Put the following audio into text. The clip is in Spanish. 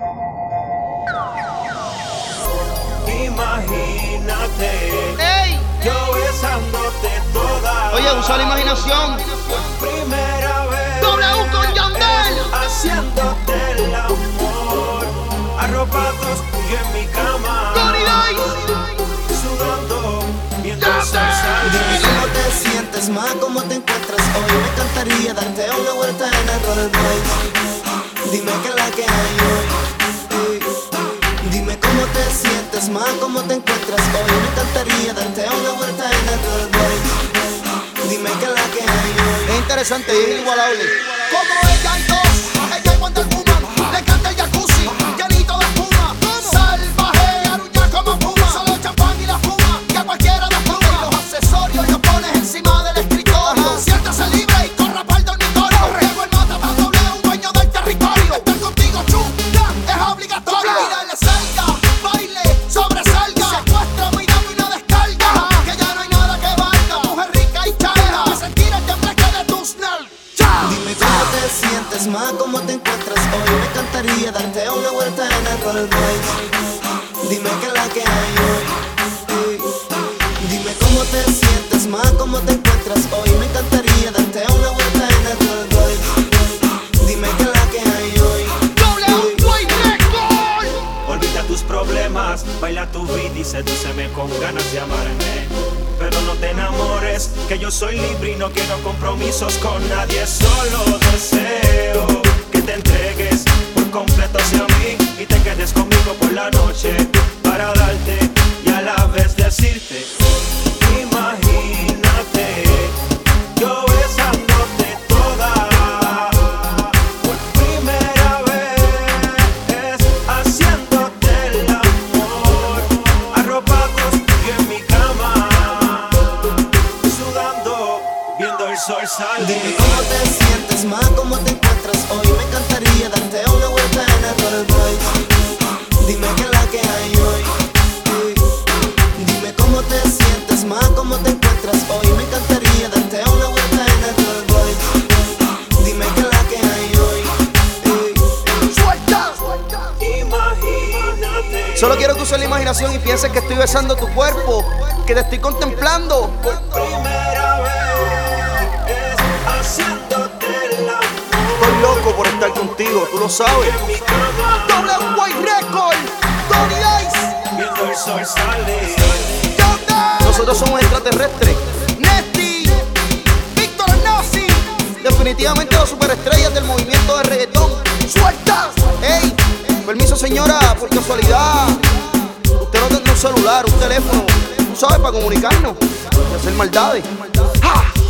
Imagínate, ¡Ey! yo besándote toda. Oye, usa la imaginación. Por primera vez. W con Yandel. Haciéndote el amor. Arropados tuyo en mi cama. Tony Dice. Sudando, viendo el sol salir. Dime cómo te sientes, ma, cómo te encuentras hoy. Me encantaría darte una vuelta en el rollerblade. Dime qué es la que hay hoy. Dime cómo te sientes, ma, cómo te encuentras hoy. Me encantaría darte una vuelta en el rollerblade. Dime qué es la que hay hoy. Es interesante, es inigualable. Como ella hay dos, ella es Wonder Woman. Le encanta el jacuzzi, llenito de espuma. Salvaje, aruña como puma. Solo champán y la espuma, que a cualquiera despluma. Los accesorios los pones encima del escritorio. Siéntase libre y corra para el dormitorio. Llegó el mata para W, dueño del territorio. Estar contigo, chuta, es obligatorio. Y dale salga, baile, sobresalga. Secuestra, mira y una descarga. Que ya no hay nada que valga. Mujer rica y chaya, que sentir el tembleque de tus nalgas. Dime cómo te sientes, ma, cómo te encuentras hoy. Me encantaría darte una vuelta en el rollerblade. Dime qué es la que hay hoy. Dime cómo te sientes, ma, cómo te encuentras hoy. Me encantaría darte una vuelta en el rollerblade. Dime qué es la que hay hoy. Olvida tus problemas, baila tu beat y sedúceme con ganas de amarme. Pero no te enamores, que yo soy libre y no quiero compromisos con nadie. Solo deseo que te entregues por completo hacia mí y te quedes conmigo por la noche para darte y a la vez decirte: imagínate, yo besándote toda. Por primera vez, haciéndote el amor. Arropados tuyo en mi cama. Sudando, viendo el sol salir. Dime cómo te sientes, ma, cómo te encuentras hoy. Me encantaría darte una vuelta en el rollerblade. Dime qué es la que hay hoy. Dime cómo te sientes, ma, cómo te encuentras hoy. Me encantaría darte una vuelta en el rollerblade. Dime qué es la que hay hoy. Suelta. Imagínate. Solo quiero que uses la imaginación y pienses que estoy besando tu cuerpo, que te estoy contemplando. Por primera vez, haciéndote el amor. Estoy loco por estar contigo, tú lo sabes. En mi cama, W Record, Tony Dice, viendo el sol salir. Yandel, Nosotros somos extraterrestres. Nesty, Víctor Nazi. Definitivamente los superestrellas del movimiento de reggaetón. Suelta. Ey, permiso señora, por casualidad usted no tendrá un celular, un teléfono, tú sabes, para comunicarnos y hacer maldades. Ja.